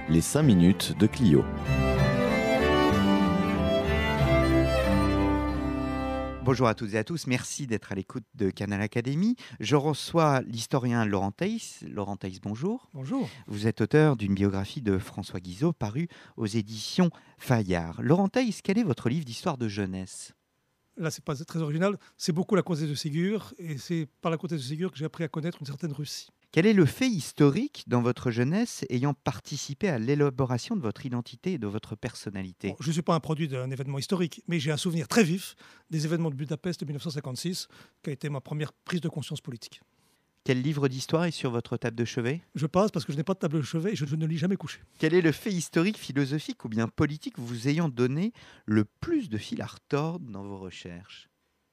Les 5 minutes de Clio. Bonjour à toutes et à tous, merci d'être à l'écoute de Canal Académie. Je reçois l'historien Laurent Theiss. Laurent Theiss, bonjour. Bonjour. Vous êtes auteur d'une biographie de François Guizot parue aux éditions Fayard. Laurent Theiss, quel est votre livre d'histoire de jeunesse ? Là, c'est pas très original. C'est beaucoup la comtesse de Ségur, et c'est par la comtesse de Ségur que j'ai appris à connaître une certaine Russie. Quel est le fait historique dans votre jeunesse ayant participé à l'élaboration de votre identité et de votre personnalité ? Bon, je ne suis pas un produit d'un événement historique, mais j'ai un souvenir très vif des événements de Budapest de 1956, qui a été ma première prise de conscience politique. Quel livre d'histoire est sur votre table de chevet ? Je passe parce que je n'ai pas de table de chevet et je ne lis jamais couché. Quel est le fait historique, philosophique ou bien politique vous ayant donné le plus de fil à retordre dans vos recherches ?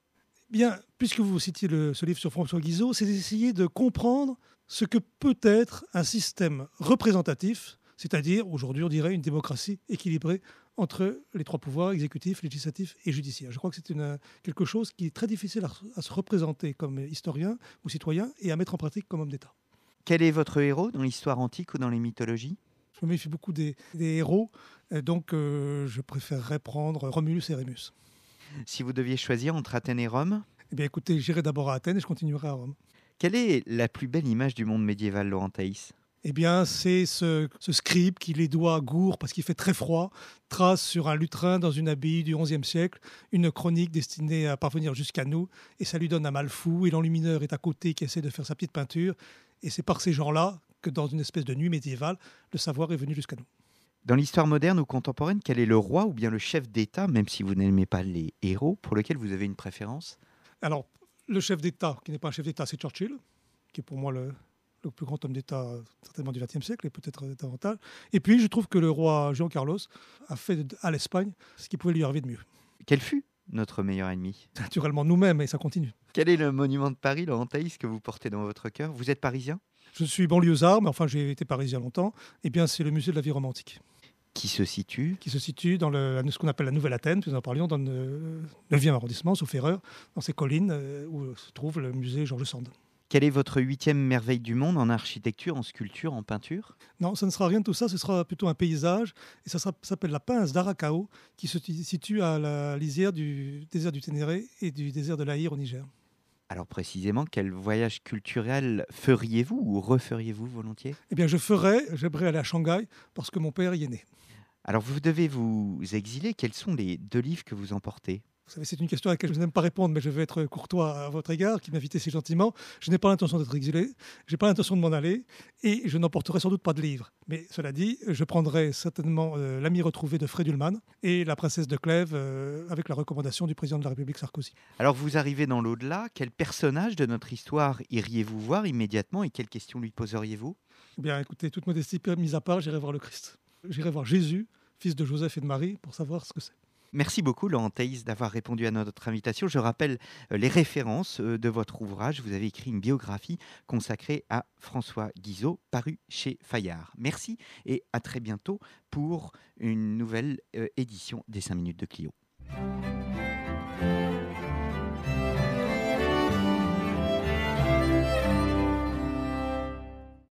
Bien, puisque vous citiez ce livre sur François Guizot, c'est d'essayer de comprendre ce que peut être un système représentatif, c'est-à-dire, aujourd'hui on dirait, une démocratie équilibrée entre les trois pouvoirs, exécutif, législatif et judiciaire. Je crois que c'est quelque chose qui est très difficile à se représenter comme historien ou citoyen et à mettre en pratique comme homme d'État. Quel est votre héros dans l'histoire antique ou dans les mythologies ? Je me méfie beaucoup des héros, donc je préférerais prendre Romulus et Rémus. Si vous deviez choisir entre Athènes et Rome ? Eh bien écoutez, j'irai d'abord à Athènes et je continuerai à Rome. Quelle est la plus belle image du monde médiéval, Laurent Theiss ? Eh bien, c'est ce scribe qui, les doigts gourds parce qu'il fait très froid, trace sur un lutrin dans une abbaye du XIe siècle une chronique destinée à parvenir jusqu'à nous. Et ça lui donne un mal fou. Et l'enlumineur est à côté qui essaie de faire sa petite peinture. Et c'est par ces gens-là que, dans une espèce de nuit médiévale, le savoir est venu jusqu'à nous. Dans l'histoire moderne ou contemporaine, quel est le roi ou bien le chef d'État, même si vous n'aimez pas les héros, pour lequel vous avez une préférence ? Alors, le chef d'État, qui n'est pas un chef d'État, c'est Churchill, qui est pour moi le plus grand homme d'État certainement du XXe siècle et peut-être davantage. Et puis, je trouve que le roi Juan Carlos a fait à l'Espagne ce qui pouvait lui arriver de mieux. Quel fut notre meilleur ennemi ? Naturellement nous-mêmes, et ça continue. Quel est le monument de Paris, Laurent Theiss, que vous portez dans votre cœur ? Vous êtes parisien ? Je suis banlieusard, mais enfin j'ai été parisien longtemps. Eh bien, c'est le musée de la vie romantique. Qui se situe Dans ce qu'on appelle la Nouvelle Athènes, nous en parlions, dans le 9e arrondissement, sauf erreur, dans ces collines où se trouve le musée Georges Sand. Quelle est votre 8e merveille du monde en architecture, en sculpture, en peinture ? Non, ce ne sera rien de tout ça, ce sera plutôt un paysage, et ça s'appelle la pince d'Aracao, qui se situe à la lisière du désert du Ténéré et du désert de l'Aïr au Niger. Alors précisément, quel voyage culturel feriez-vous ou referiez-vous volontiers ? Eh bien, j'aimerais aller à Shanghai, parce que mon père y est né. Alors vous devez vous exiler, quels sont les 2 livres que vous emportez ? Vous savez, c'est une question à laquelle je n'aime pas répondre, mais je vais être courtois à votre égard, qui m'invitez si gentiment. Je n'ai pas l'intention d'être exilé, je n'ai pas l'intention de m'en aller, et je n'emporterai sans doute pas de livres. Mais cela dit, je prendrai certainement L'ami retrouvé de Frédulman et La princesse de Clèves, avec la recommandation du président de la République Sarkozy. Alors vous arrivez dans l'au-delà, quel personnage de notre histoire iriez-vous voir immédiatement et quelles questions lui poseriez-vous ? Eh bien, écoutez, toute modestie mise à part, j'irai voir le Christ. J'irai voir Jésus, fils de Joseph et de Marie, pour savoir ce que c'est. Merci beaucoup, Laurent Theiss, d'avoir répondu à notre invitation. Je rappelle les références de votre ouvrage. Vous avez écrit une biographie consacrée à François Guizot, parue chez Fayard. Merci et à très bientôt pour une nouvelle édition des 5 minutes de Clio.